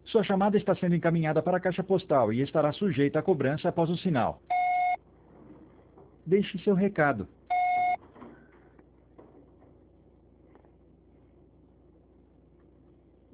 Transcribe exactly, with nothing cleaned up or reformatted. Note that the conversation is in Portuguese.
Sua chamada está sendo encaminhada para a caixa postal e estará sujeita a cobrança após o sinal. Deixe seu recado.